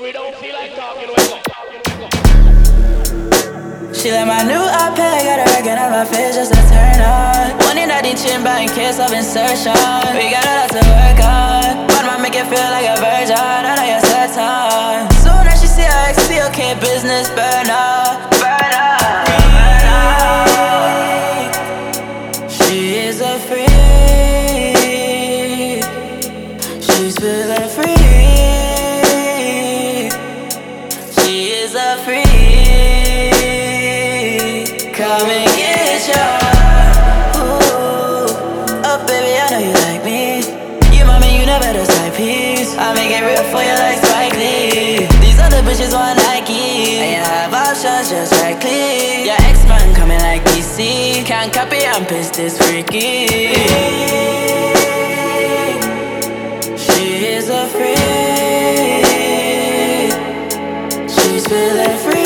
we don't feel like talking, we go. She like my new iPad, gotta recognize my face just to turn on. Wanting that chin back in case of insertion. We got a lot to work on, but I make it feel like a virgin. I know you're set time. Soon as she see her XP, okay, business burn up, burn up, burn up. She is a freak. She's feeling free. She is a freak. Come and get ya. Ooh. Oh baby, I know you like me. You mommy, you never the side piece. I make it real for you like Spike Lee. These other bitches want Nike, and you have options just right clean. Your ex-man coming like DC. Can't copy, I'm pissed, this freaky. She is a freak. She's feeling free.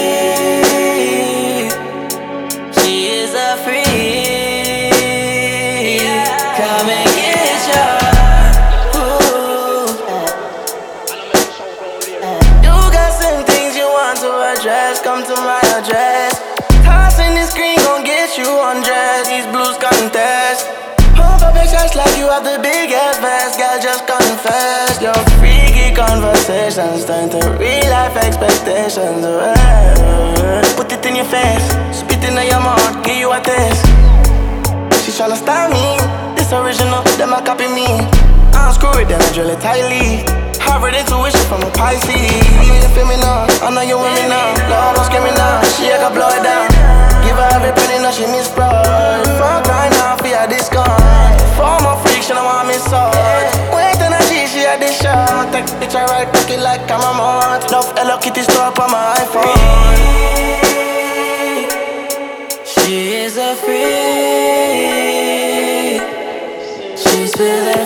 Come and get ya. Ooh. You got some things you want to address, come to my address. Tossing this green gon' get you undressed. These blues contest. Pump up excess like you have the big ass vest. Girl, just confess. Your freaky conversations turn to real life expectations. Put it in your face, spit in your mouth, give you a taste. She tryna style me, this original, them a copy me. I unscrew it, then I drill it tightly. Harvard intuition from a Pisces. You feel me now, I know you with me now. Love, don't scare me now, she I can blow it down. Give her every penny, now she miss pride. Fuck right now, fear discount. For my freak, she don't want me salt. Wait till I see she had this shot. Take the picture right, back it like I'm a month. Love Hello Kitty store up on my iPhone. She is a freak. She's feeling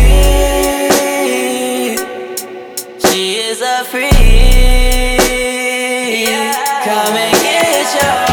free. She is a freak. Come and get ya.